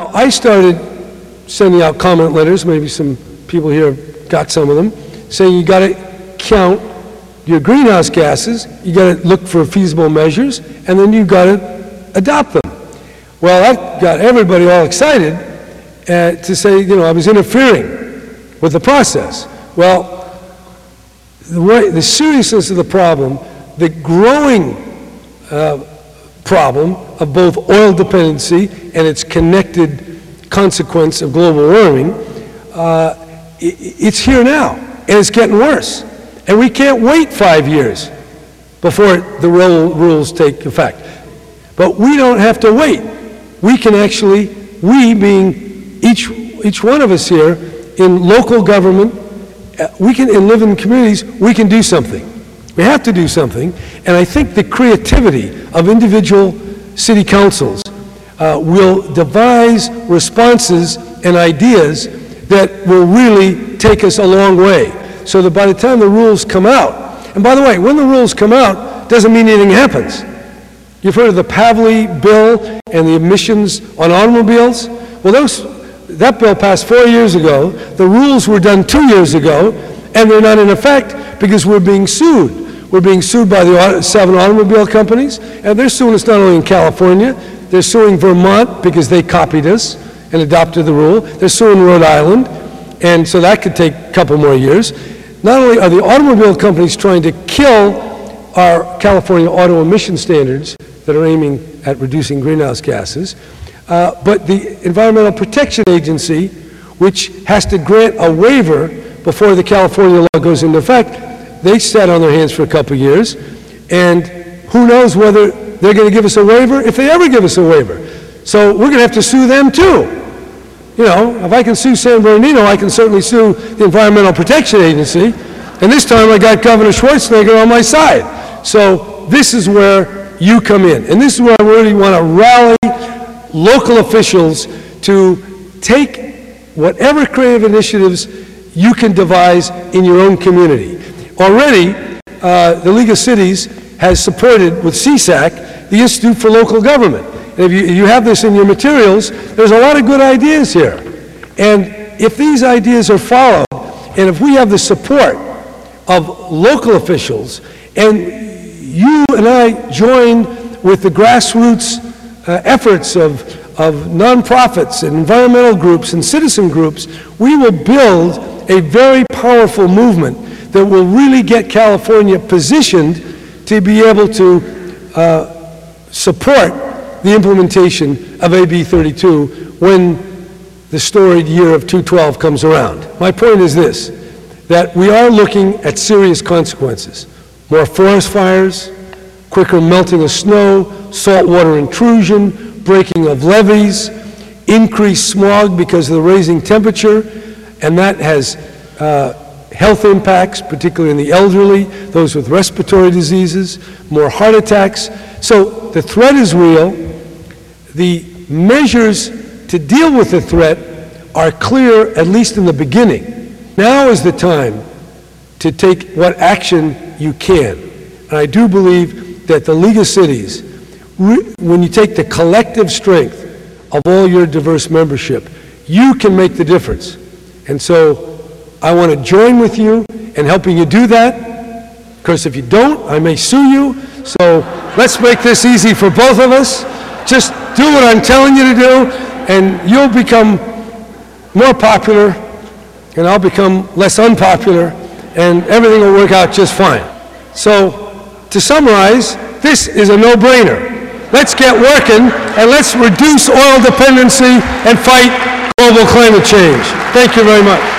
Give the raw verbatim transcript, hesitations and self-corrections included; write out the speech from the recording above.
I started sending out comment letters, maybe some people here got some of them, saying you got to count your greenhouse gases, you got to look for feasible measures, and then you got to adopt them. Well, that got everybody all excited uh, to say, you know, I was interfering with the process. Well, the, way, the seriousness of the problem, the growing uh, problem of both oil dependency and its connected consequence of global warming, uh, it, it's here now, and it's getting worse. And we can't wait five years before the rules take effect. But we don't have to wait. We can actually, we being each, each one of us here in local government, we can, and live in communities, we can do something. We have to do something. And I think the creativity of individual city councils uh, will devise responses and ideas that will really take us a long way. So that by the time the rules come out, and by the way, when the rules come out, doesn't mean anything happens. You've heard of the Pavley bill and the emissions on automobiles? Well, those, that bill passed four years ago. The rules were done two years ago, and they're not in effect because we're being sued. We're being sued by the auto, seven automobile companies, and they're suing us not only in California, they're suing Vermont because they copied us and adopted the rule. They're suing Rhode Island, and so that could take a couple more years. Not only are the automobile companies trying to kill our California auto emission standards that are aiming at reducing greenhouse gases, uh, but the Environmental Protection Agency, which has to grant a waiver before the California law goes into effect, they sat on their hands for a couple of years, and who knows whether they're going to give us a waiver, if they ever give us a waiver. So we're going to have to sue them too. You know, if I can sue San Bernardino, I can certainly sue the Environmental Protection Agency. And this time I got Governor Schwarzenegger on my side. So this is where you come in. And this is where I really want to rally local officials to take whatever creative initiatives you can devise in your own community. Already, uh, the League of Cities has supported with C SAC the Institute for Local Government. And if you, you have this in your materials, there's a lot of good ideas here. And if these ideas are followed, and if we have the support of local officials, and you and I join with the grassroots uh, efforts of, of nonprofits and environmental groups and citizen groups, we will build a very powerful movement that will really get California positioned to be able to uh, support the implementation of A B thirty-two when the storied year of two twelve comes around. My point is this, that we are looking at serious consequences. More forest fires, quicker melting of snow, saltwater intrusion, breaking of levees, increased smog because of the raising temperature, and that has uh, health impacts, particularly in the elderly, those with respiratory diseases, more heart attacks. So the threat is real. The measures to deal with the threat are clear, at least in the beginning. Now is the time to take what action you can. And I do believe that the League of Cities, when you take the collective strength of all your diverse membership, you can make the difference. And so I want to join with you in helping you do that, because if you don't, I may sue you. So let's make this easy for both of us. Just do what I'm telling you to do, and you'll become more popular, and I'll become less unpopular, and everything will work out just fine. So, to summarize, this is a no-brainer. Let's get working, and let's reduce oil dependency and fight global climate change. Thank you very much.